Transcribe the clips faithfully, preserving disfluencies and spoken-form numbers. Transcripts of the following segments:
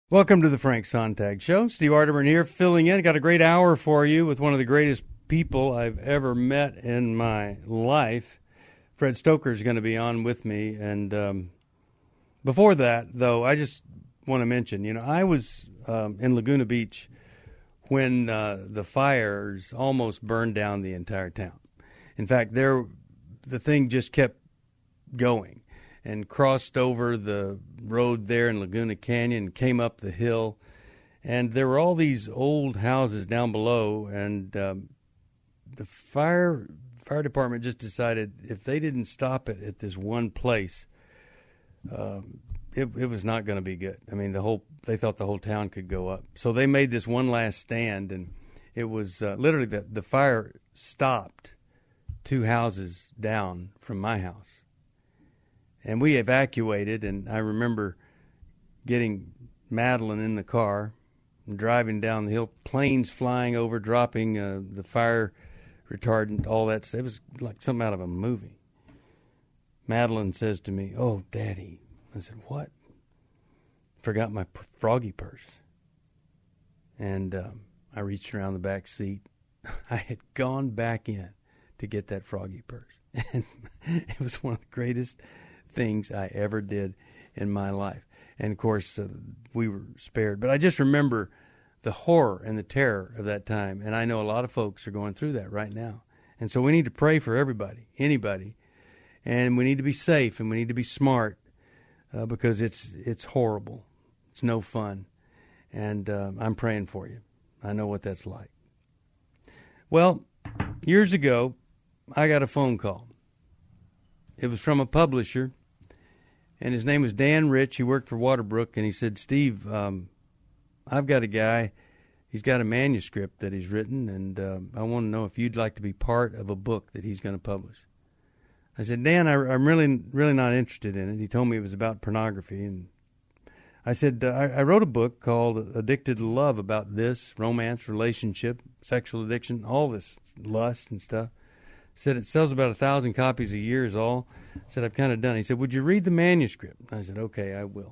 Welcome to the Frank Sontag Show. Steve Arterburn here, filling in. Got a great hour for you with one of the greatest people I've ever met in my life. Fred Stoker is going to be on with me. And um, before that, though, I just want to mention, you know, I was um, in Laguna Beach when uh, the fires almost burned down the entire town. In fact, there, the thing just kept going and crossed over the road there in Laguna Canyon and came up the hill. And there were all these old houses down below, and um, the fire fire department just decided if they didn't stop it at this one place, um, it, it was not going to be good. I mean, the whole they thought the whole town could go up. So they made this one last stand, and it was uh, literally the, the fire stopped two houses down from my house. And we evacuated, and I remember getting Madeline in the car and driving down the hill, planes flying over, dropping uh, the fire retardant, all that stuff. It was like something out of a movie. Madeline says to me, "Oh, Daddy." I said, "What?" "Forgot my p- froggy purse." And um, I reached around the back seat. I had gone back in to get that froggy purse. And it was one of the greatest things I ever did in my life. And of course, uh, we were spared. But I just remember the horror and the terror of that time. And I know a lot of folks are going through that right now. And so we need to pray for everybody, anybody. And we need to be safe and we need to be smart uh, because it's it's horrible. It's no fun. And uh, I'm praying for you. I know what that's like. Well, years ago, I got a phone call. It was from a publisher, and his name was Dan Rich. He worked for Waterbrook, and he said, "Steve, um, I've got a guy. He's got a manuscript that he's written, and uh, I want to know if you'd like to be part of a book that he's going to publish." I said, "Dan, I, I'm really, really not interested in it." He told me it was about pornography, and I said, uh, I, I wrote a book called Addicted to Love about this, romance, relationship, sexual addiction, all this lust and stuff. Said it sells about a thousand copies a year is all. Said I've kind of done it. He said, "Would you read the manuscript?" I said, "Okay, I will."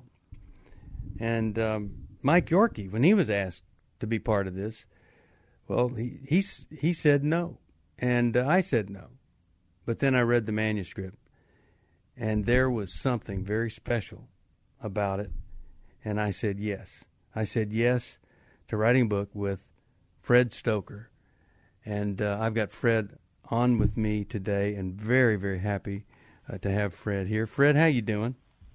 And um, Mike Yorkie, when he was asked to be part of this, well, he he, he said no. And uh, I said no. But then I read the manuscript, and there was something very special about it. And I said yes. I said yes to writing a book with Fred Stoker. And uh, I've got Fred on with me today, and very, very happy uh, to have Fred here. Fred, how you doing?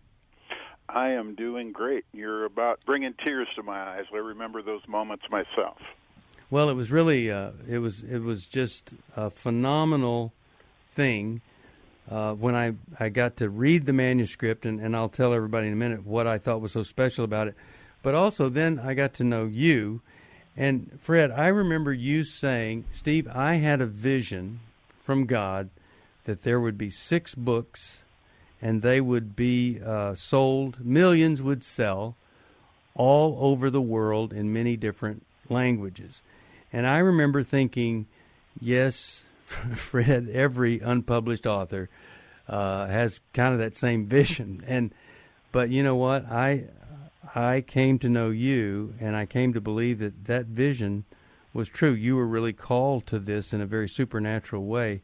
I am doing great. You're about bringing tears to my eyes. I remember those moments myself. Well, it was really, uh, it was, it was just a phenomenal thing uh, when I, I got to read the manuscript, and, and I'll tell everybody in a minute what I thought was so special about it. But also then I got to know you. And, Fred, I remember you saying, "Steve, I had a vision from God that there would be six books and they would be uh, sold, millions would sell all over the world in many different languages." And I remember thinking, yes, Fred, every unpublished author uh, has kind of that same vision. And but you know what? I... I came to know you, and I came to believe that that vision was true. You were really called to this in a very supernatural way.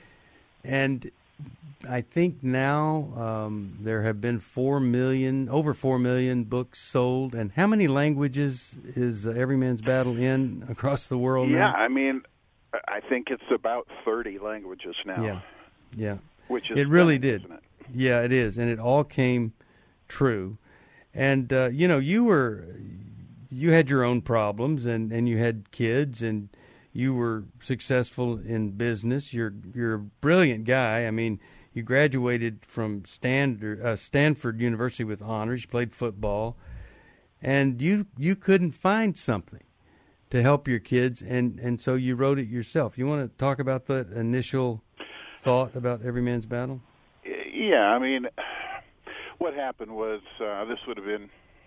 And I think now um, there have been four million, over four million books sold. And how many languages is uh, Every Man's Battle in across the world yeah, now? Yeah, I mean, I think it's about thirty languages now. Yeah, yeah. Which is it really stunning, did. Isn't it? Yeah, it is. And it all came true. And, uh, you know, you were, you had your own problems and, and you had kids and you were successful in business. You're, you're a brilliant guy. I mean, you graduated from Stanford, uh, Stanford University with honors. You played football and you, you couldn't find something to help your kids. And, and so you wrote it yourself. You want to talk about that initial thought about Every Man's Battle? Yeah. I mean, what happened was uh, this would have been,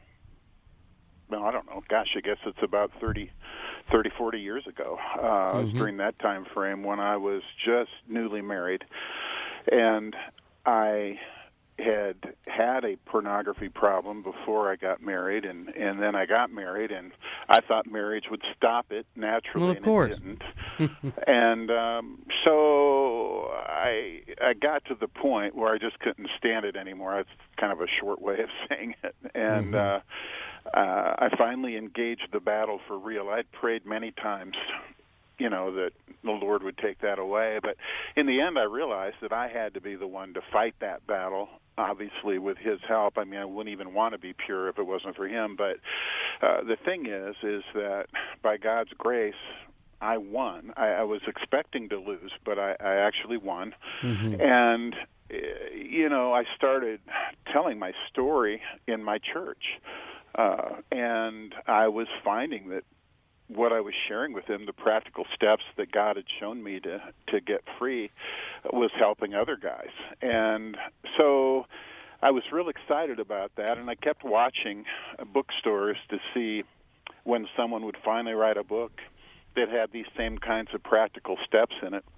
well, I don't know, gosh, I guess it's about thirty, thirty, forty years ago. Uh, mm-hmm. It was during that time frame when I was just newly married. And I had had a pornography problem before I got married, and, and then I got married, and I thought marriage would stop it naturally, well, of and course. it didn't. And um, so I I got to the point where I just couldn't stand it anymore. That's kind of a short way of saying it. And mm-hmm. uh, uh, I finally engaged the battle for real. I'd prayed many times, you know, that the Lord would take that away. But in the end, I realized that I had to be the one to fight that battle, obviously with His help. I mean, I wouldn't even want to be pure if it wasn't for Him. But uh, the thing is, is that by God's grace, I won. I, I was expecting to lose, but I, I actually won. Mm-hmm. And, you know, I started telling my story in my church. Uh, and I was finding that what I was sharing with him, the practical steps that God had shown me to, to get free, was helping other guys. And so I was real excited about that, and I kept watching bookstores to see when someone would finally write a book that had these same kinds of practical steps in it.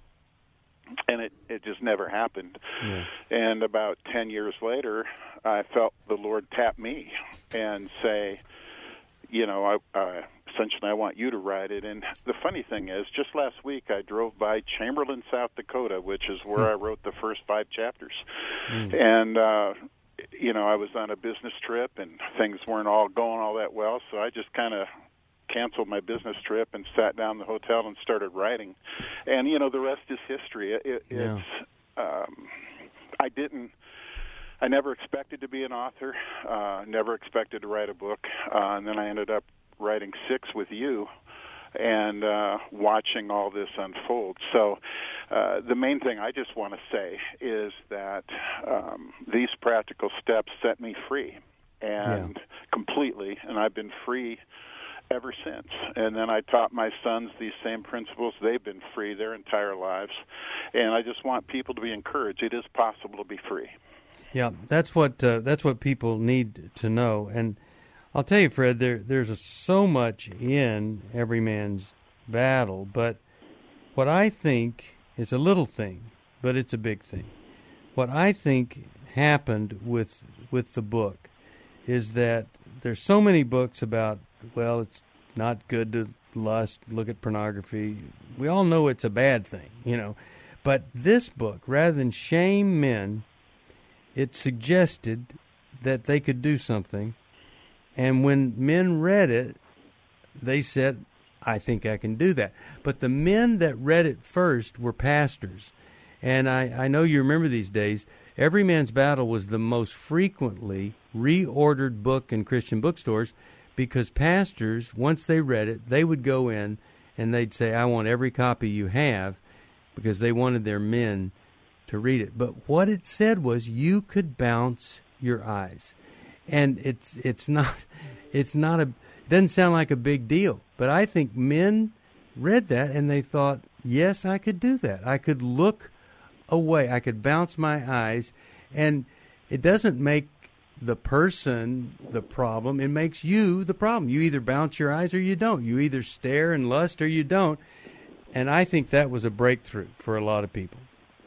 And it, it just never happened. Yeah. And about ten years later, I felt the Lord tap me and say, you know, I, uh, essentially I want you to write it. And the funny thing is, just last week I drove by Chamberlain, South Dakota, which is where mm. I wrote the first five chapters. Mm. And, uh, you know, I was on a business trip, and things weren't all going all that well, so I just kind of canceled my business trip and sat down in the hotel and started writing. And, you know, the rest is history. It, it, yeah. It's, um, I didn't, I never expected to be an author, uh, never expected to write a book, uh, and then I ended up writing six with you and uh, watching all this unfold. So uh, the main thing I just want to say is that um, these practical steps set me free, and yeah. completely, and I've been free ever since. And then I taught my sons these same principles. They've been free their entire lives. And I just want people to be encouraged. It is possible to be free. Yeah, that's what uh, that's what people need to know. And I'll tell you, Fred, there there's a, so much in every man's battle, but what I think is a little thing, but it's a big thing. What I think happened with with the book is that there's so many books about, well, it's not good to lust, look at pornography. We all know it's a bad thing, you know. But this book, rather than shame men, it suggested that they could do something. And when men read it, they said, I think I can do that. But the men that read it first were pastors. And I, I know you remember these days, Every Man's Battle was the most frequently reordered book in Christian bookstores, because pastors, once they read it, they would go in and they'd say, I want every copy you have, because they wanted their men to read it. But what it said was you could bounce your eyes. And it's it's not it's not a it doesn't sound like a big deal, but I think men read that and they thought, yes, I could do that. I could look away. I could bounce my eyes, and it doesn't make the person the problem. It makes you the problem. You either bounce your eyes or you don't. You either stare and lust or you don't. And I think that was a breakthrough for a lot of people.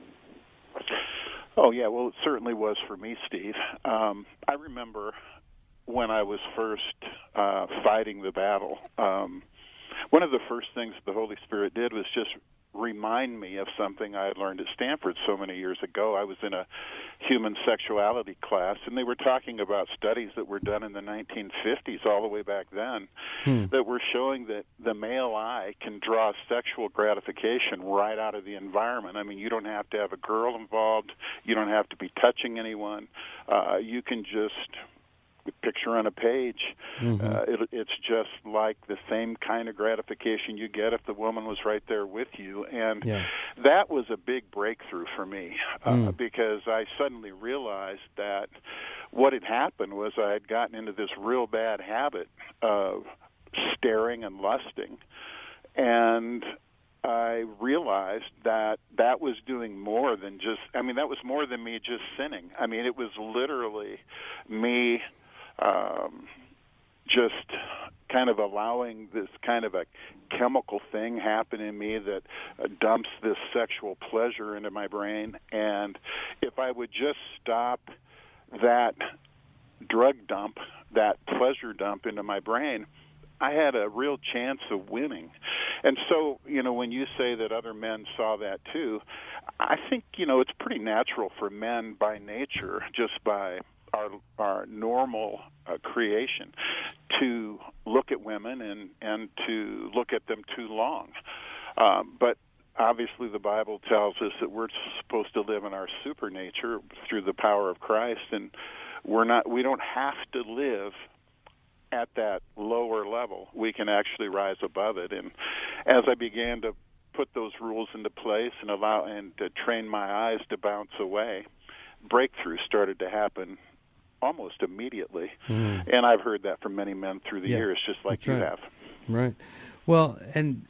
Oh, yeah, well, it certainly was for me, Steve. Um, I remember when I was first uh, fighting the battle, um, one of the first things the Holy Spirit did was just remind me of something I had learned at Stanford so many years ago. I was in a human sexuality class, and they were talking about studies that were done in the nineteen fifties, all the way back then, hmm. that were showing that the male eye can draw sexual gratification right out of the environment. I mean, you don't have to have a girl involved. You don't have to be touching anyone. Uh, you can just picture on a page. Mm-hmm. Uh, it, it's just like the same kind of gratification you get if the woman was right there with you. And yeah. that was a big breakthrough for me uh, mm. because I suddenly realized that what had happened was I had gotten into this real bad habit of staring and lusting. And I realized that that was doing more than just, I mean, that was more than me just sinning. I mean, it was literally me Um, just kind of allowing this kind of a chemical thing happen in me that uh, dumps this sexual pleasure into my brain. And if I would just stop that drug dump, that pleasure dump into my brain, I had a real chance of winning. And so, you know, when you say that other men saw that too, I think, you know, it's pretty natural for men by nature, just by our our normal uh, creation, to look at women and, and to look at them too long. Um, but obviously the Bible tells us that we're supposed to live in our supernature through the power of Christ, and we're not. We don't have to live at that lower level. We can actually rise above it. And as I began to put those rules into place and allow and to train my eyes to bounce away, breakthrough started to happen almost immediately. Mm. And I've heard that from many men through the yeah, years, just like you right. have. Right. Well, and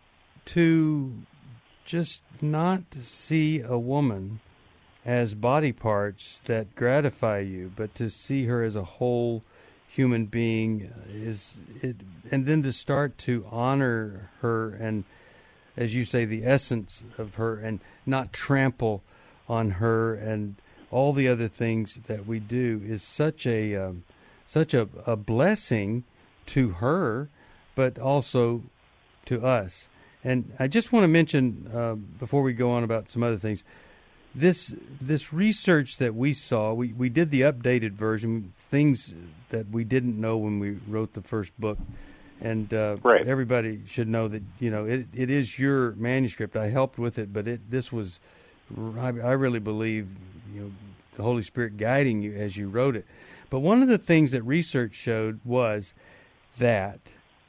to just not see a woman as body parts that gratify you, but to see her as a whole human being is it, and then to start to honor her and, as you say, the essence of her, and not trample on her and all the other things that we do is such a um, such a, a blessing to her, but also to us. And I just want to mention uh, before we go on about some other things. This this research that we saw, we, we did the updated version, things that we didn't know when we wrote the first book, and uh, right. everybody should know that, you know, it it is your manuscript. I helped with it, but it this was, I, I really believe, you know, the Holy Spirit guiding you as you wrote it. But one of the things that research showed was that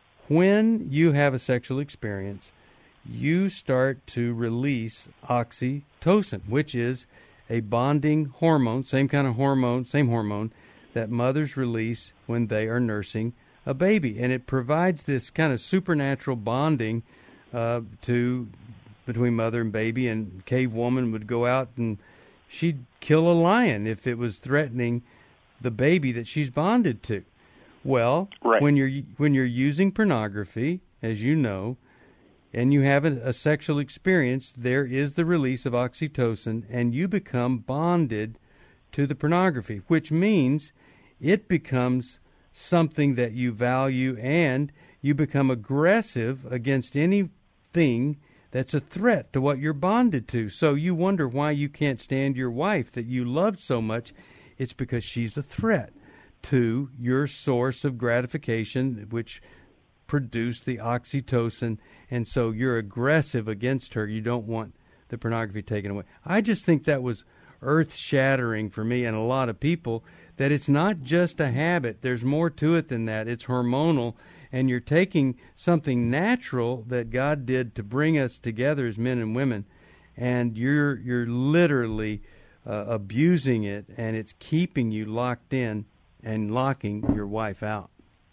when you have a sexual experience, you start to release oxytocin, which is a bonding hormone, same kind of hormone, same hormone that mothers release when they are nursing a baby. And it provides this kind of supernatural bonding uh, to between mother and baby. And Cave Woman would go out and she'd kill a lion if it was threatening the baby that she's bonded to. Well, right. when you're when you're using pornography, as you know, and you have a, a sexual experience, there is the release of oxytocin, and you become bonded to the pornography, which means it becomes something that you value, and you become aggressive against anything that's a threat to what you're bonded to. So you wonder why you can't stand your wife that you loved so much. It's because she's a threat to your source of gratification, which produced the oxytocin, and so you're aggressive against her. You don't want the pornography taken away. I just think that was earth-shattering for me and a lot of people, that it's not just a habit. There's more to it than that. It's hormonal, and you're taking something natural that God did to bring us together as men and women, and you're you're literally uh, abusing it, and it's keeping you locked in and locking your wife out.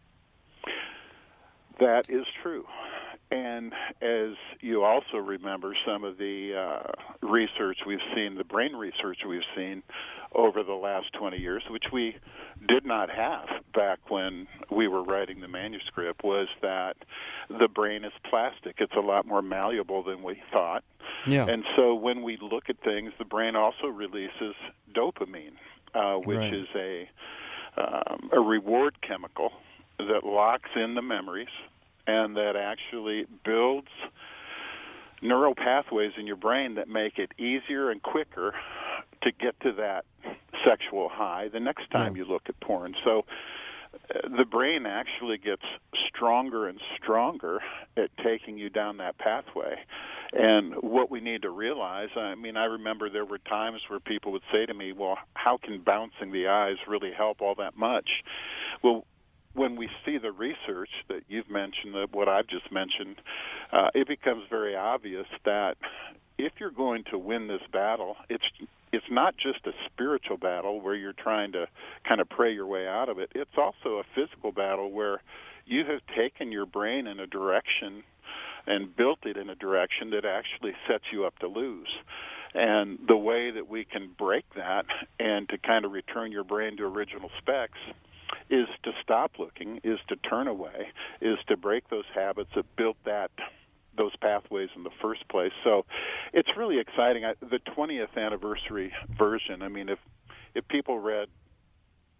That is true. And as you also remember, some of the uh, research we've seen, the brain research we've seen over the last twenty years, which we did not have back when we were writing the manuscript, was that the brain is plastic. It's a lot more malleable than we thought. Yeah. And so when we look at things, the brain also releases dopamine, uh, which right. is a um, a reward chemical that locks in the memories and that actually builds neural pathways in your brain that make it easier and quicker to get to that sexual high the next time yeah. you look at porn. So uh, the brain actually gets stronger and stronger at taking you down that pathway. And what we need to realize, I mean, I remember there were times where people would say to me, well, how can bouncing the eyes really help all that much? Well, when we see the research that you've mentioned, that what I've just mentioned, uh, it becomes very obvious that if you're going to win this battle, it's it's not just a spiritual battle where you're trying to kind of pray your way out of it. It's also a physical battle where you have taken your brain in a direction and built it in a direction that actually sets you up to lose. And the way that we can break that and to kind of return your brain to original specs is to stop looking, is to turn away, is to break those habits that built that those pathways in the first place. So it's really exciting. I, the twentieth anniversary version, I mean, if if people read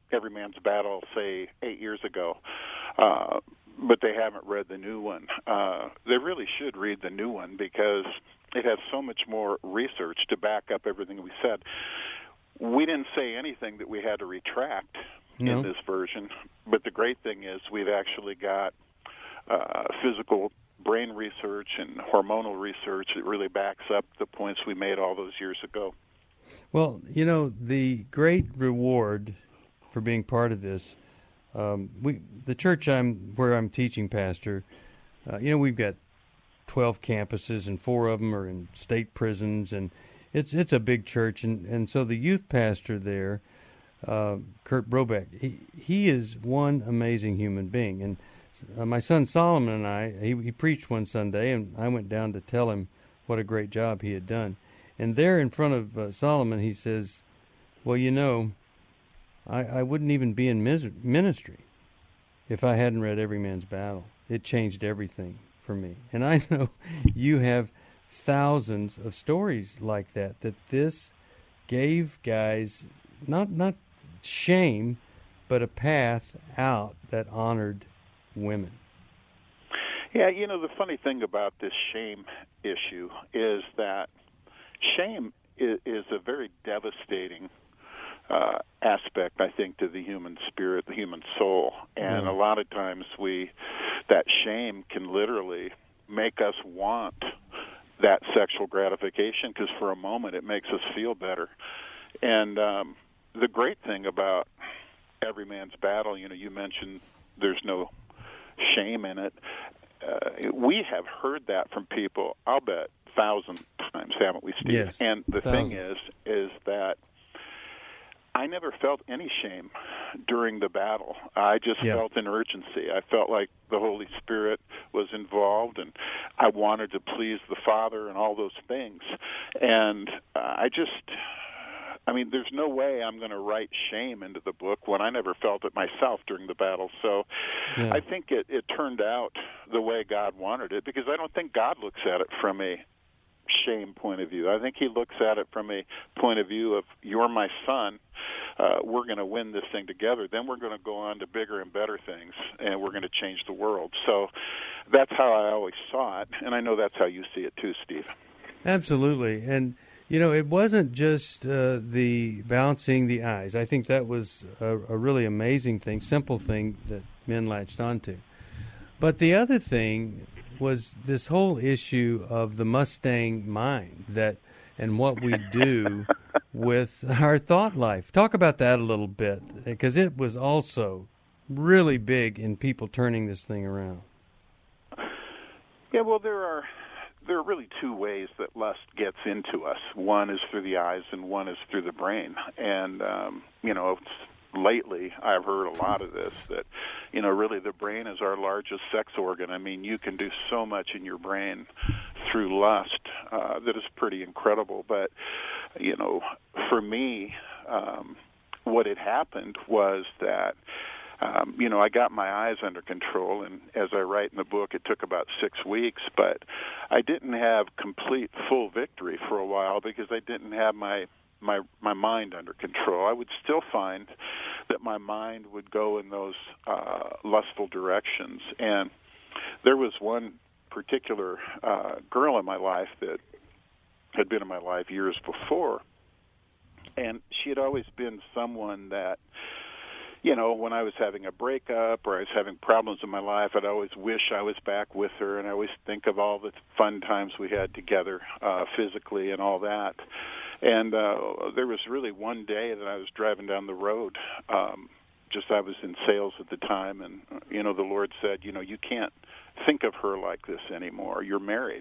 Every Man's Battle, say, eight years ago, uh, but they haven't read the new one. Uh, they really should read the new one because it has so much more research to back up everything we said. We didn't say anything that we had to retract no. in this version, but the great thing is we've actually got uh, physical brain research and hormonal research that really backs up the points we made all those years ago. Well, you know, the great reward for being part of this, um, we the church I'm where I'm teaching pastor, uh, you know, we've got twelve campuses and four of them are in state prisons, and it's it's a big church, and, and so the youth pastor there, uh, Kurt Brobeck, he he is one amazing human being, and uh, my son Solomon and I, he, he preached one Sunday, and I went down to tell him what a great job he had done, and there in front of uh, Solomon, he says, "Well, you know, I, I wouldn't even be in mis- ministry if I hadn't read Every Man's Battle. It changed everything for me." And I know you have thousands of stories like that, that this gave guys not not shame, but a path out that honored women. Yeah, you know, the funny thing about this shame issue is that shame is, is a very devastating uh, aspect, I think, to the human spirit, the human soul. And yeah. a lot of times we, that shame can literally make us want that sexual gratification because for a moment it makes us feel better. And um, the great thing about Every Man's Battle, you know, you mentioned there's no shame in it. Uh, we have heard that from people, I'll bet, thousand times, haven't we, Steve? Yes, and the thousand. thing is, is that I never felt any shame during the battle. I just yeah. felt an urgency. I felt like the Holy Spirit was involved, and I wanted to please the Father and all those things. And uh, I just, I mean, there's no way I'm going to write shame into the book when I never felt it myself during the battle. So yeah. I think it, it turned out the way God wanted it, because I don't think God looks at it from a shame point of view. I think he looks at it from a point of view of, you're my son, uh, we're going to win this thing together, then we're going to go on to bigger and better things, and we're going to change the world. So that's how I always saw it, and I know that's how you see it too, Steve. Absolutely. And, you know, it wasn't just uh, the bouncing the eyes. I think that was a, a really amazing thing, simple thing that men latched onto. But the other thing was this whole issue of the Mustang mind, that and what we do with our thought life. Talk about that a little bit, because it was also really big in people turning this thing around. Yeah, well, there are there are really two ways that lust gets into us. One is through the eyes, and one is through the brain. And um, you know, it's, lately I've heard a lot of this, that, you know, really the brain is our largest sex organ. I mean, you can do so much in your brain through lust uh, that is pretty incredible. But, you know, for me, um, what had happened was that, um, you know, I got my eyes under control, and as I write in the book, it took about six weeks, but I didn't have complete full victory for a while because I didn't have my my my mind under control. I would still find that my mind would go in those uh, lustful directions. And there was one particular uh, girl in my life that had been in my life years before, and she had always been someone that, you know, when I was having a breakup or I was having problems in my life, I'd always wish I was back with her, and I always think of all the fun times we had together uh, physically and all that. And uh, there was really one day that I was driving down the road. Um, just I was in sales at the time, and, you know, the Lord said, you know, you can't think of her like this anymore. You're married.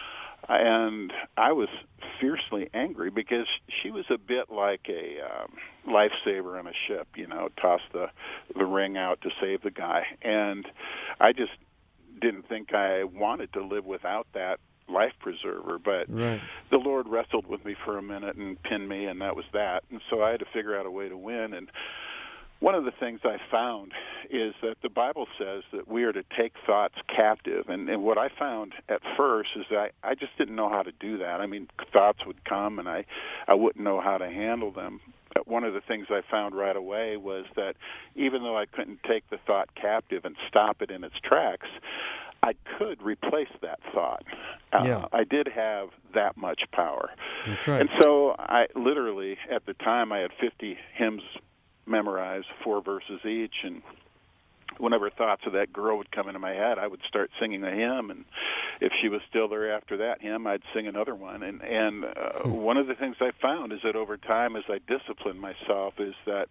And I was fiercely angry because she was a bit like a um, lifesaver on a ship, you know, toss the, the ring out to save the guy. And I just didn't think I wanted to live without that life preserver, but right. The Lord wrestled with me for a minute and pinned me, and that was that. And so I had to figure out a way to win. And one of the things I found is that the Bible says that we are to take thoughts captive. And, and what I found at first is that I, I just didn't know how to do that. I mean, thoughts would come, and I, I wouldn't know how to handle them. one of the things I found right away was that even though I couldn't take the thought captive and stop it in its tracks, I could replace that thought. Uh, yeah. I did have that much power. That's right. And so I literally, at the time, I had fifty hymns memorized, four verses each, and whenever thoughts of that girl would come into my head, I would start singing a hymn, and if she was still there after that hymn, I'd sing another one. And, and uh, hmm. one of the things I found is that over time, as I disciplined myself, is that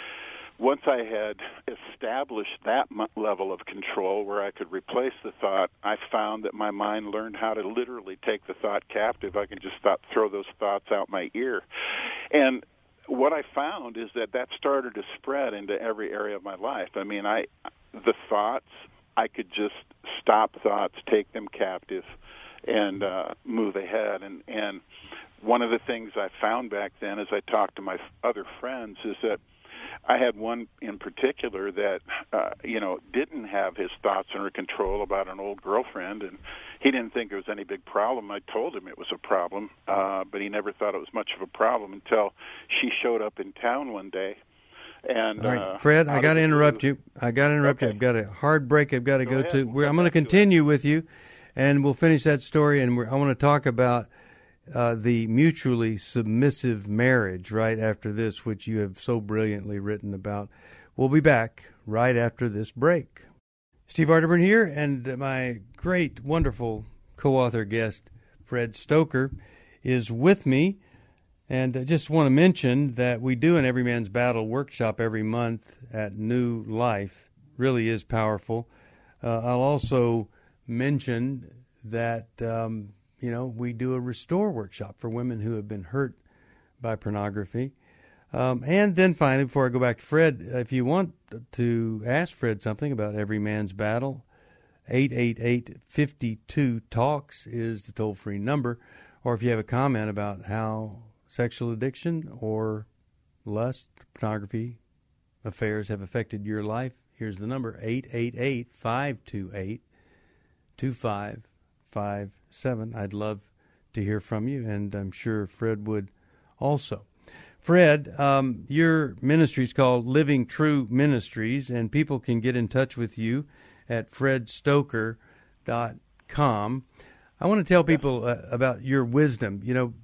once I had established that level of control where I could replace the thought, I found that my mind learned how to literally take the thought captive. I could just stop, throw those thoughts out my ear. And what I found is that that started to spread into every area of my life. I mean, I the thoughts, I could just stop thoughts, take them captive, and uh, move ahead. And, and one of the things I found back then as I talked to my other friends is that I had one in particular that, uh, you know, didn't have his thoughts under control about an old girlfriend, and he didn't think it was any big problem. I told him it was a problem, uh, but he never thought it was much of a problem until she showed up in town one day. And, all right, uh, Fred, I got to interrupt you. I got to interrupt okay. you. I've got a hard break I've got to go, go to. We'll We're, I'm going to continue with you, and we'll finish that story, and we're, I want to talk about Uh, the mutually submissive marriage right after this, which you have so brilliantly written about. We'll be back right after this break. Steve Arterburn here, and my great, wonderful co-author guest, Fred Stoker, is with me. And I just want to mention that we do an Every Man's Battle workshop every month at New Life. Really is powerful. Uh, I'll also mention that um, You know, we do a restore workshop for women who have been hurt by pornography. Um, and then finally, before I go back to Fred, if you want to ask Fred something about Every Man's Battle, eight eight eight, five two, TALKS is the toll-free number. Or if you have a comment about how sexual addiction or lust, pornography, affairs have affected your life, here's the number, eight eight eight, five two eight, two five five seven. I'd love to hear from you, and I'm sure Fred would also. Fred, um, your ministry is called Living True Ministries, and people can get in touch with you at fred stoker dot com. I want to tell people uh, about your wisdom. You know,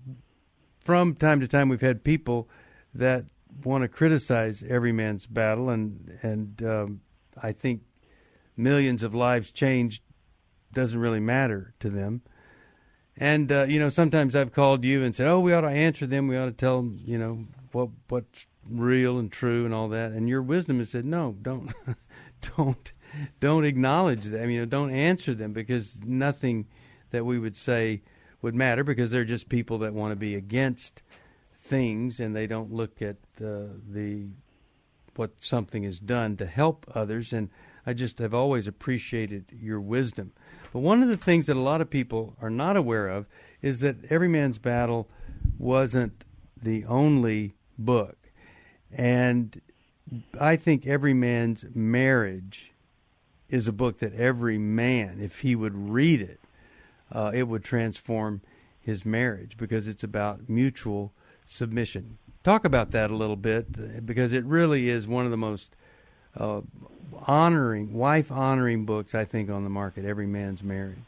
from time to time we've had people that want to criticize Every Man's Battle, and, and um, I think millions of lives changed doesn't really matter to them. And, uh, you know, sometimes I've called you and said, oh, we ought to answer them. We ought to tell them, you know, what what's real and true and all that. And your wisdom has said, no, don't, don't, don't acknowledge them. I mean, you know, don't answer them, because nothing that we would say would matter, because they're just people that want to be against things, and they don't look at uh, the what something is done to help others. And I just have always appreciated your wisdom. But one of the things that a lot of people are not aware of is that Every Man's Battle wasn't the only book. And I think Every Man's Marriage is a book that every man, if he would read it, uh, it would transform his marriage, because it's about mutual submission. Talk about that a little bit, because it really is one of the most uh, honoring, wife-honoring books, I think, on the market, Every Man's Marriage.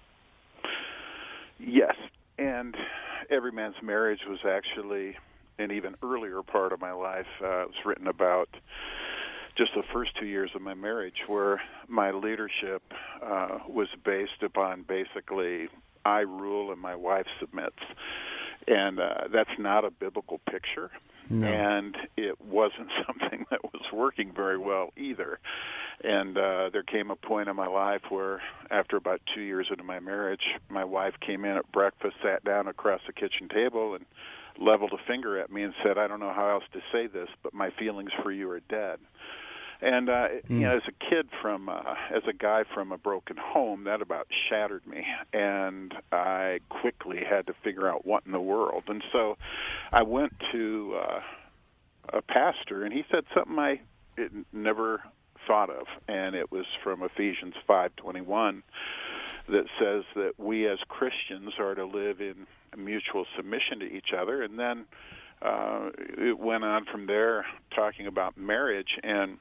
Yes, and Every Man's Marriage was actually an even earlier part of my life. Uh, it was written about just the first two years of my marriage, where my leadership uh, was based upon basically I rule and my wife submits. And uh, that's not a biblical picture, no. And it wasn't something that was working very well either. And uh, there came a point in my life where, after about two years into my marriage, my wife came in at breakfast, sat down across the kitchen table, and leveled a finger at me and said, I don't know how else to say this, but my feelings for you are dead. And, uh, mm. you know, as a kid from, uh, as a guy from a broken home, that about shattered me. And I quickly had to figure out what in the world. And so I went to uh, a pastor, and he said something I never thought of. And it was from Ephesians five twenty-one that says that we as Christians are to live in mutual submission to each other. And then uh, it went on from there talking about marriage. And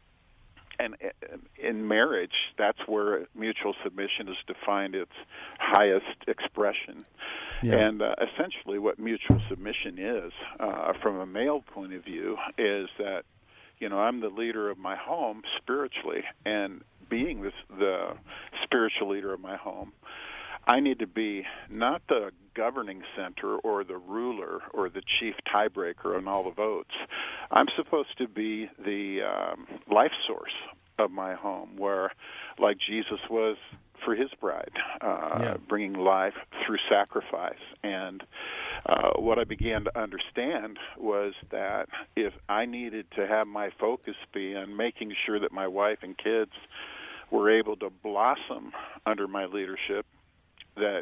And in marriage, that's where mutual submission is defined its highest expression. Yeah. And uh, essentially what mutual submission is, uh, from a male point of view, is that, you know, I'm the leader of my home spiritually, and being this, the spiritual leader of my home, I need to be not the governing center or the ruler or the chief tiebreaker on all the votes. I'm supposed to be the um, life source of my home, where, like Jesus was for his bride, uh, yeah. bringing life through sacrifice. And uh, what I began to understand was that if I needed to have my focus be on making sure that my wife and kids were able to blossom under my leadership, that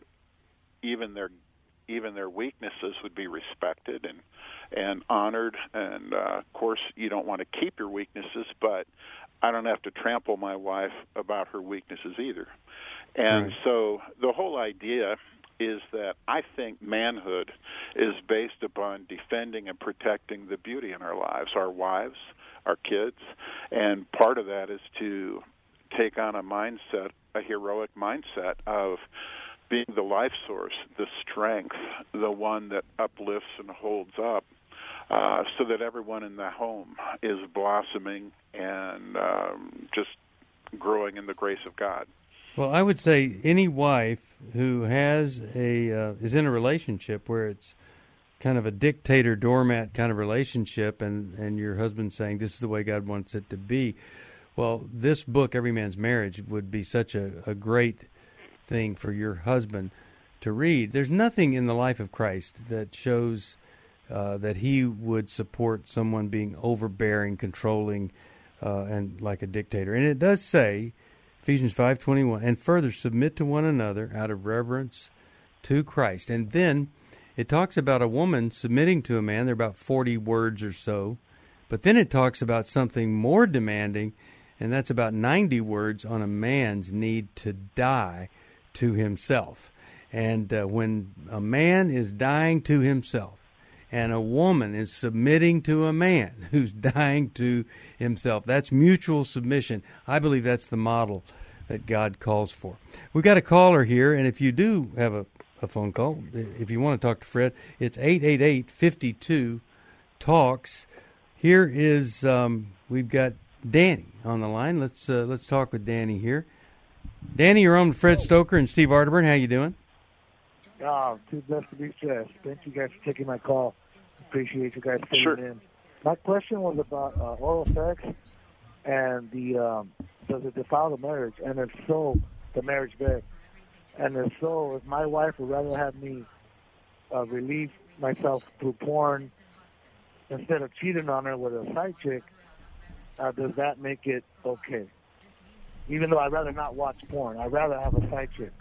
even their even their weaknesses would be respected and and honored. And uh, of course, you don't want to keep your weaknesses, but I don't have to trample my wife about her weaknesses either. And right. so the whole idea is that I think manhood is based upon defending and protecting the beauty in our lives, our wives, our kids, and part of that is to take on a mindset, a heroic mindset of being the life source, the strength, the one that uplifts and holds up, uh, so that everyone in the home is blossoming and um, just growing in the grace of God. Well, I would say any wife who has a uh, is in a relationship where it's kind of a dictator doormat kind of relationship, and, and your husband saying this is the way God wants it to be. Well, this book, Every Man's Marriage, would be such a, a great thing for your husband to read. There's nothing in the life of Christ that shows uh, that he would support someone being overbearing, controlling, uh, and like a dictator. And it does say, Ephesians five twenty-one, and further submit to one another out of reverence to Christ. And then it talks about a woman submitting to a man. There are about forty words or so. But then it talks about something more demanding, and that's about ninety words on a man's need to die to himself. And uh, when a man is dying to himself and a woman is submitting to a man who's dying to himself, that's mutual submission. I believe that's the model that God calls for. We've got a caller here, and if you do have a, a phone call, if you want to talk to Fred, it's eight eight eight, five two, talks. Here is, um, we've got Danny on the line. Let's uh, let's talk with Danny here. Danny, you're on with Fred Stoker and Steve Arterburn. How you doing? Oh, too blessed to be stressed. Thank you guys for taking my call. Appreciate you guys tuning sure. in. My question was about uh, oral sex and the um, does it defile the marriage? And if so, the marriage bed. And if so, if my wife would rather have me uh, relieve myself through porn instead of cheating on her with a side chick, uh, does that make it okay? Even though I'd rather not watch porn, I'd rather have a side chick.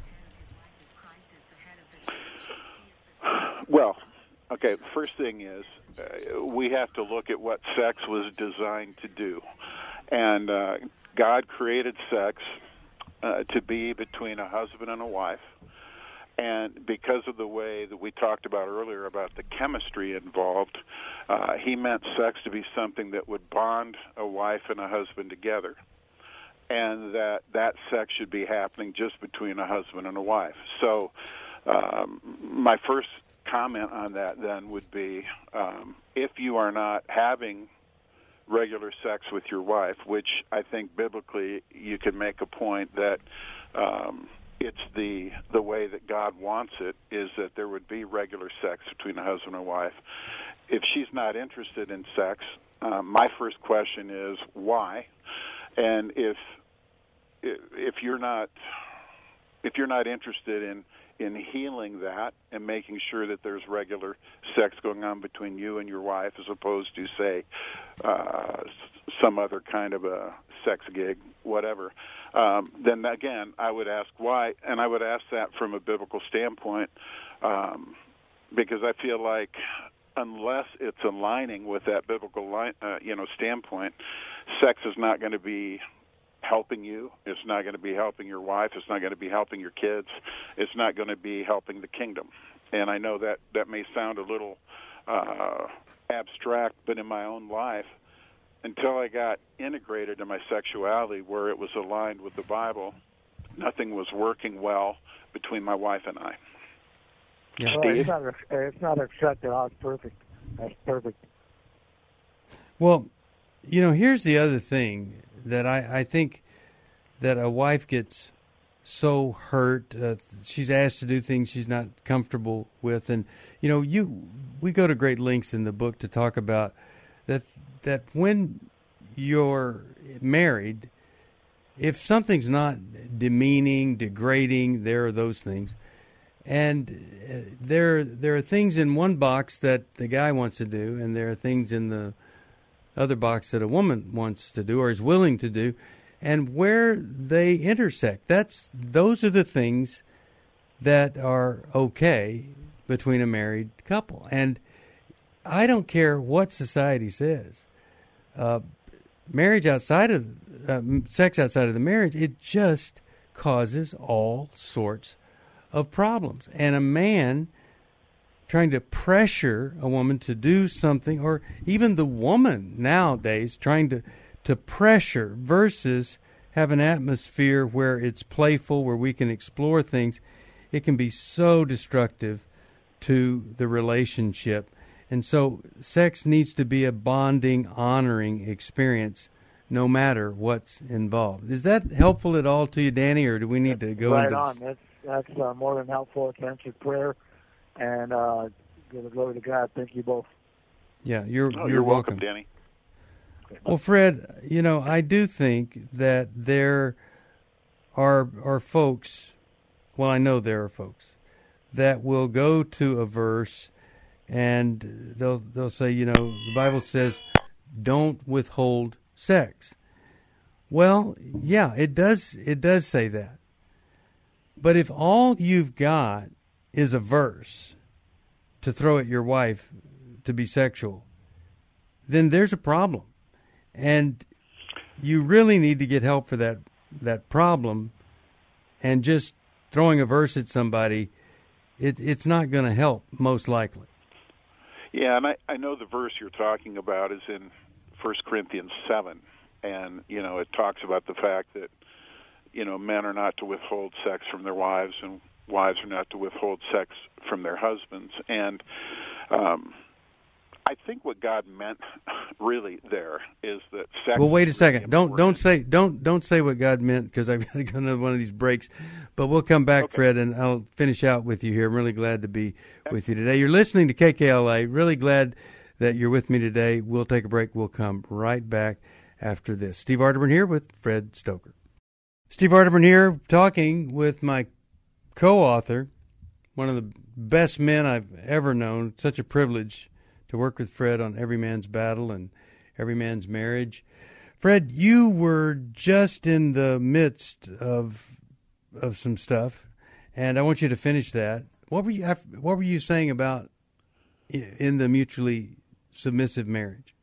Well, okay, first thing is uh, we have to look at what sex was designed to do. And uh, God created sex uh, to be between a husband and a wife. And because of the way that we talked about earlier about the chemistry involved, uh, he meant sex to be something that would bond a wife and a husband together, and that that sex should be happening just between a husband and a wife. So um, my first comment on that then would be, um, if you are not having regular sex with your wife, which I think biblically you can make a point that um, it's the the way that God wants it, is that there would be regular sex between a husband and wife. If she's not interested in sex, uh, my first question is why? And if if you're not if you're not interested in in healing that and making sure that there's regular sex going on between you and your wife, as opposed to, say, uh, some other kind of a sex gig, whatever, um, then again, I would ask why, and I would ask that from a biblical standpoint, um, because I feel like unless it's aligning with that biblical line, uh, you know, standpoint, sex is not going to be helping you. It's not going to be helping your wife. It's not going to be helping your kids. It's not going to be helping the kingdom. And I know that that may sound a little uh, abstract, but in my own life, until I got integrated in my sexuality where it was aligned with the Bible, nothing was working well between my wife and I. Yeah. Well, it's not, it's not abstract at all. It's perfect. That's perfect. Well, you know, here's the other thing that I, I think that a wife gets so hurt. Uh, she's asked to do things she's not comfortable with. And, you know, you we go to great lengths in the book to talk about that, that when you're married, if something's not demeaning, degrading, there are those things. And uh, there there are things in one box that the guy wants to do, and there are things in the other box that a woman wants to do or is willing to do. And where they intersect, that's those are the things that are okay between a married couple. And I don't care what society says. Uh, marriage outside of uh, sex outside of the marriage, it just causes all sorts of problems. And a man trying to pressure a woman to do something, or even the woman nowadays trying to, to pressure versus have an atmosphere where it's playful, where we can explore things, it can be so destructive to the relationship. And so sex needs to be a bonding, honoring experience no matter what's involved. Is that helpful at all to you, Danny, or do we need to go right into... Right on. That's, that's uh, more than helpful. It's answered prayer. And uh, give the glory to God. Thank you both. Yeah, you're, oh, you're, you're welcome. welcome, Danny. Well, Fred, you know, I do think that there are are folks, well, I know there are folks, that will go to a verse and they'll they'll say, you know, the Bible says, don't withhold sex. Well, yeah, it does it does say that. But if all you've got is a verse to throw at your wife to be sexual, then there's a problem. And you really need to get help for that that problem. And just throwing a verse at somebody, it, it's not going to help, most likely. Yeah, and I, I know the verse you're talking about is in First Corinthians seven. And, you know, it talks about the fact that, you know, men are not to withhold sex from their wives and wives are not to withhold sex from their husbands. And um, I think what God meant really there is that sex. Well, wait a second. Really don't don't say don't don't say what God meant, because I've got to go another one of these breaks. But we'll come back, okay. Fred, and I'll finish out with you here. I'm really glad to be with you today. You're listening to K K L A. Really glad that you're with me today. We'll take a break. We'll come right back after this. Steve Arterburn here with Fred Stoker. Steve Arterburn here, talking with my co-author, one of the best men I've ever known. Such a privilege to work with Fred on Every Man's Battle and Every Man's Marriage. Fred, you were just in the midst of of some stuff, and I want you to finish that. What were you What were you saying about in the mutually submissive marriage?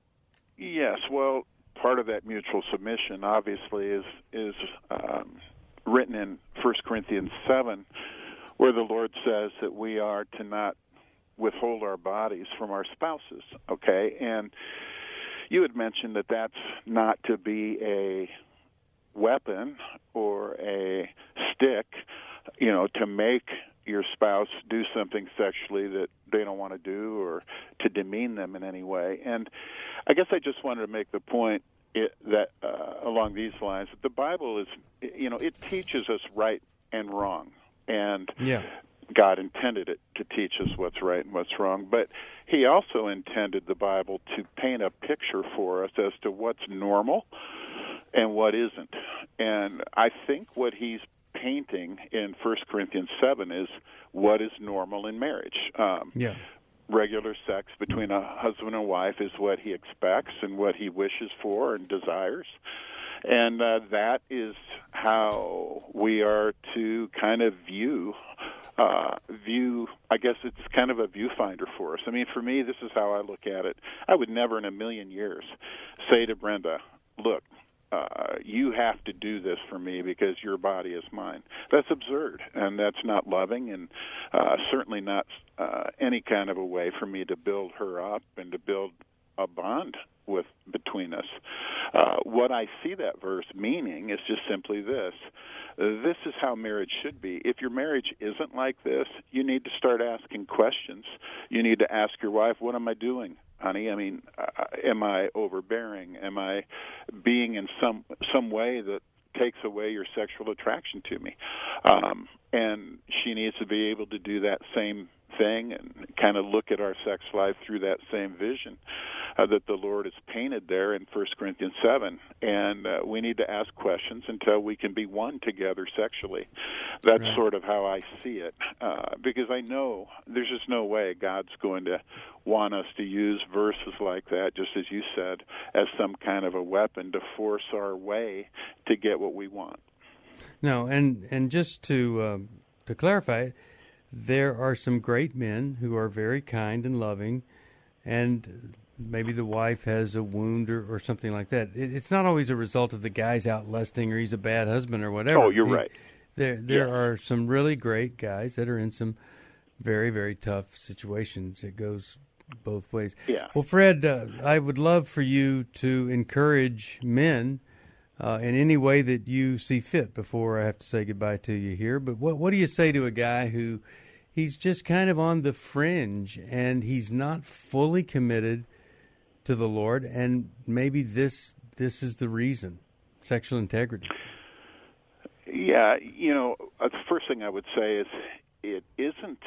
Yes, well, part of that mutual submission, obviously, is is um, written in First Corinthians seven, where the Lord says that we are to not withhold our bodies from our spouses, okay? And you had mentioned that that's not to be a weapon or a stick, you know, to make your spouse do something sexually that they don't want to do or to demean them in any way. And I guess I just wanted to make the point it, that uh, along these lines, that the Bible is, you know, it teaches us right and wrong. And yeah. God intended it to teach us what's right and what's wrong, but he also intended the Bible to paint a picture for us as to what's normal and what isn't. And I think what he's painting in First Corinthians seven is what is normal in marriage. Um, yeah. Regular sex between a husband and wife is what he expects and what he wishes for and desires. And uh, that is how we are to kind of view, uh, view, I guess it's kind of a viewfinder for us. I mean, for me, this is how I look at it. I would never in a million years say to Brenda, look, uh, you have to do this for me because your body is mine. That's absurd, and that's not loving, and uh, certainly not uh, any kind of a way for me to build her up and to build a bond with between us. Uh, what I see that verse meaning is just simply this. This is how marriage should be. If your marriage isn't like this, you need to start asking questions. You need to ask your wife, what am I doing, honey? I mean, uh, am I overbearing? Am I being in some some way that takes away your sexual attraction to me? Um, and she needs to be able to do that same thing and kind of look at our sex life through that same vision uh, that the Lord has painted there in First Corinthians seven. And uh, we need to ask questions until we can be one together sexually. That's right. Sort of how I see it, uh, because I know there's just no way God's going to want us to use verses like that, just as you said, as some kind of a weapon to force our way to get what we want. No, and, and just to um, to clarify, there are some great men who are very kind and loving, and maybe the wife has a wound or, or something like that. It, it's not always a result of the guy's out lusting or he's a bad husband or whatever. Oh, you're he, right. There there yeah. are some really great guys that are in some very, very tough situations. It goes both ways. Yeah. Well, Fred, uh, I would love for you to encourage men uh, in any way that you see fit before I have to say goodbye to you here. But what what do you say to a guy who he's just kind of on the fringe and he's not fully committed to the Lord, and maybe this this is the reason, sexual integrity? Yeah, you know, uh, the first thing I would say is it isn't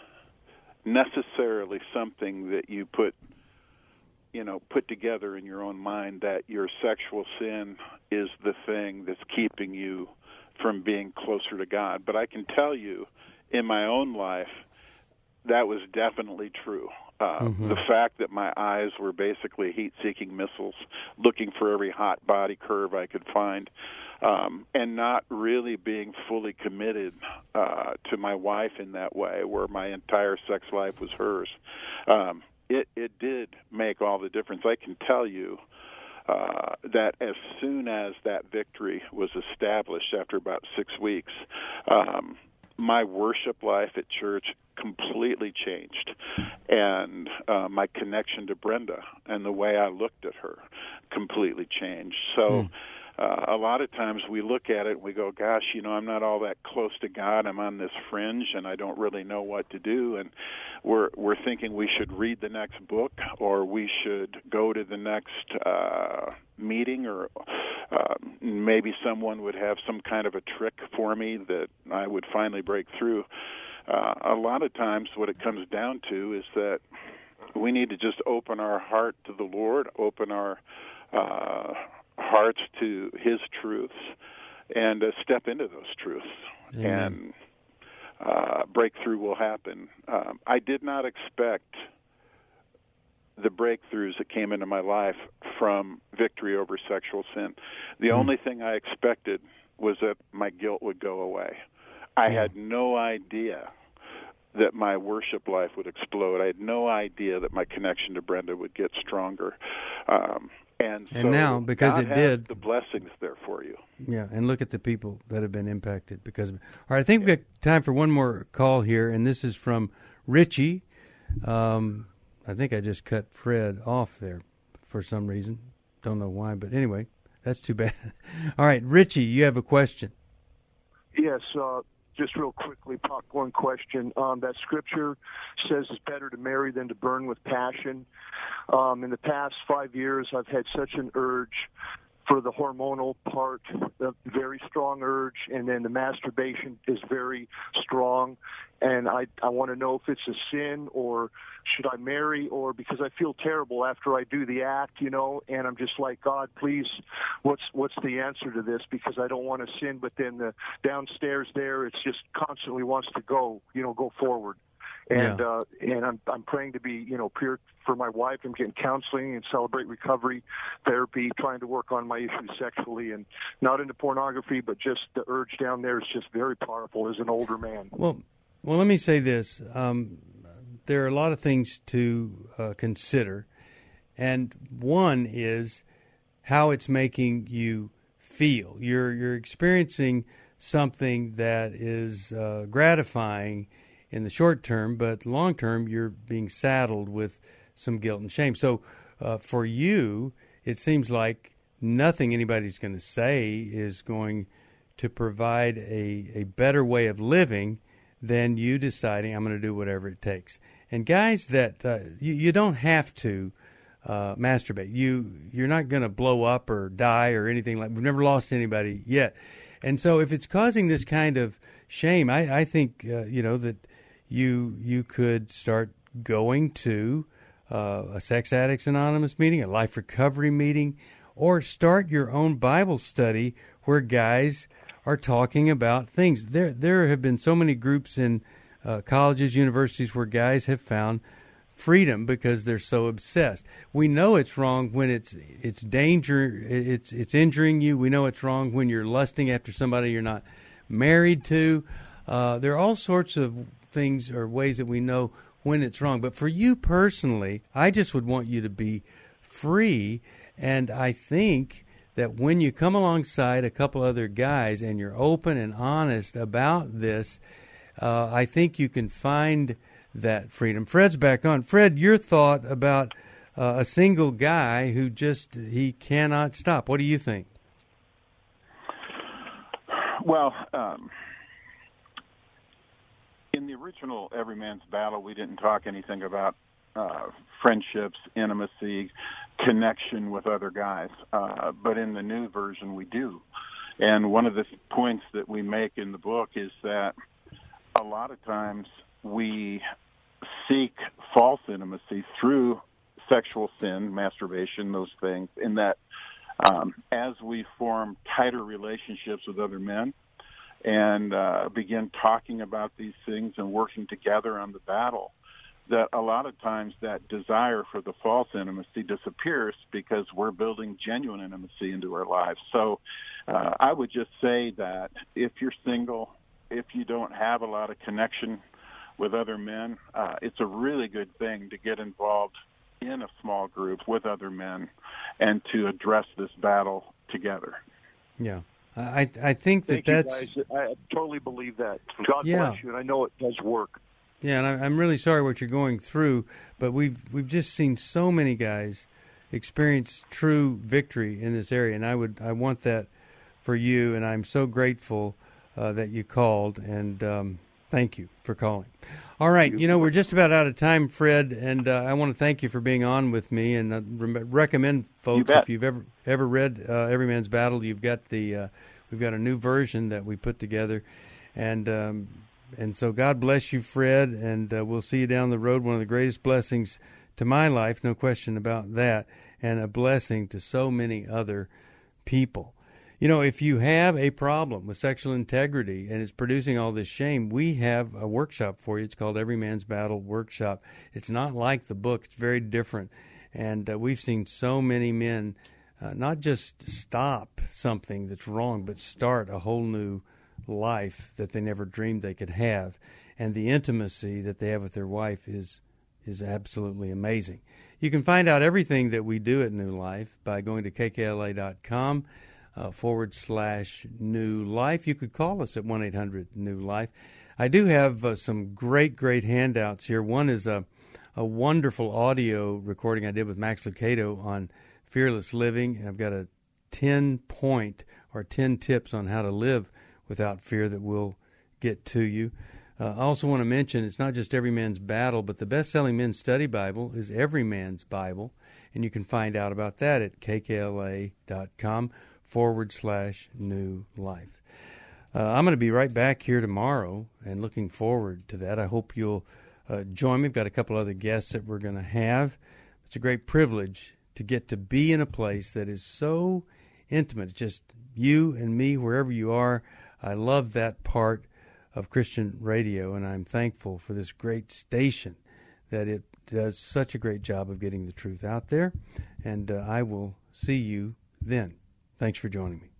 necessarily something that you put, you know, put together in your own mind that your sexual sin is the thing that's keeping you from being closer to God. But I can tell you, in my own life, that was definitely true. Uh, mm-hmm. The fact that my eyes were basically heat-seeking missiles, looking for every hot body curve I could find, um, and not really being fully committed uh, to my wife in that way, where my entire sex life was hers. Um, it, it did make all the difference. I can tell you uh, that as soon as that victory was established after about six weeks, um, my worship life at church completely changed, and uh, my connection to Brenda and the way I looked at her completely changed. So mm. uh, a lot of times we look at it and we go, gosh, you know, I'm not all that close to God. I'm on this fringe and I don't really know what to do. And we're we're thinking we should read the next book, or we should go to the next uh, meeting, or uh, maybe someone would have some kind of a trick for me that I would finally break through. Uh, a lot of times what it comes down to is that we need to just open our heart to the Lord, open our uh, hearts to His truths, and uh, step into those truths. Amen. And uh, breakthrough will happen. Um, I did not expect the breakthroughs that came into my life from victory over sexual sin. The mm. only thing I expected was that my guilt would go away. I yeah. had no idea that my worship life would explode. I had no idea that my connection to Brenda would get stronger. Um, and and so now, because God it has did, the blessings there for you. Yeah, and look at the people that have been impacted because of it. All right, I think yeah. we've got time for one more call here, and this is from Richie. Um, I think I just cut Fred off there for some reason. Don't know why, but anyway, that's too bad. All right, Richie, you have a question. Yes, uh, just real quickly, popcorn question. Um, that scripture says it's better to marry than to burn with passion. Um, in the past five years, I've had such an urge for the hormonal part, a very strong urge, and then the masturbation is very strong. And I, I want to know if it's a sin, or should I marry, or because I feel terrible after I do the act, you know, and I'm just like, God, please, what's what's the answer to this? Because I don't want to sin, but then the downstairs there, it's just constantly wants to go, you know, go forward. And yeah. uh, and I'm I'm praying to be, you know, pure for my wife. I'm getting counseling and Celebrate Recovery therapy, trying to work on my issues sexually, and not into pornography, but just the urge down there is just very powerful as an older man. Well, well, let me say this: um, there are a lot of things to uh, consider, and one is how it's making you feel. You're you're experiencing something that is uh, gratifying in the short term, but long term you're being saddled with some guilt and shame. So uh, for you, it seems like nothing anybody's going to say is going to provide a, a better way of living than you deciding I'm going to do whatever it takes. And guys, that uh, you, you don't have to uh, masturbate. You you're not going to blow up or die or anything like. We've never lost anybody yet. And so, if it's causing this kind of shame, I, I think uh, you know that you you could start going to uh, a Sex Addicts Anonymous meeting, a Life Recovery meeting, or start your own Bible study where guys are talking about things. There there have been so many groups in uh, colleges, universities where guys have found freedom because they're so obsessed. We know it's wrong when it's it's danger, it's it's injuring you. We know it's wrong when you're lusting after somebody you're not married to. Uh, there are all sorts of things or ways that we know when it's wrong. But for you personally, I just would want you to be free. And I think that when you come alongside a couple other guys and you're open and honest about this, uh, I think you can find that freedom. Fred's back on. Fred, your thought about uh, a single guy who just, he cannot stop. What do you think? Well, um, in the original Every Man's Battle, we didn't talk anything about uh, friendships, intimacy, connection with other guys. Uh, but in the new version, we do. And one of the points that we make in the book is that a lot of times we seek false intimacy through sexual sin, masturbation, those things, in that um, as we form tighter relationships with other men and uh, begin talking about these things and working together on the battle, that a lot of times that desire for the false intimacy disappears because we're building genuine intimacy into our lives. So uh, I would just say that if you're single, if you don't have a lot of connection with other men, uh, it's a really good thing to get involved in a small group with other men and to address this battle together. Yeah. I I think that Thank you, that's... guys. I totally believe that. God yeah. bless you, and I know it does work. Yeah, and I, I'm really sorry what you're going through, but we've we've just seen so many guys experience true victory in this area, and I would I want that for you, and I'm so grateful uh, that you called, and um, thank you for calling. All right, you know, we're just about out of time, Fred, and uh, I want to thank you for being on with me, and uh, re- recommend folks, you if you've ever ever read uh, Every Man's Battle, you've got the uh, we've got a new version that we put together, and um, and so God bless you, Fred, and uh, we'll see you down the road. One of the greatest blessings to my life, no question about that, and a blessing to so many other people. You know, if you have a problem with sexual integrity and it's producing all this shame, we have a workshop for you. It's called Every Man's Battle Workshop. It's not like the book. It's very different. And uh, we've seen so many men uh, not just stop something that's wrong, but start a whole new life that they never dreamed they could have. And the intimacy that they have with their wife is is absolutely amazing. You can find out everything that we do at New Life by going to k k l a dot com. Uh, forward slash new life. You could call us at one eight hundred new life. I do have uh, some great, great handouts here. One is a, a wonderful audio recording I did with Max Lucado on fearless living. And I've got a ten-point or ten tips on how to live without fear that we'll get to you. Uh, I also want to mention it's not just Every Man's Battle, but the best-selling men's study Bible is Every Man's Bible. And you can find out about that at k k l a dot com. forward slash new life. Uh, I'm going to be right back here tomorrow and looking forward to that. I hope you'll uh, join me. We've got a couple other guests that we're going to have. It's a great privilege to get to be in a place that is so intimate. It's just you and me, wherever you are. I love that part of Christian radio, and I'm thankful for this great station that it does such a great job of getting the truth out there. And uh, I will see you then. Thanks for joining me.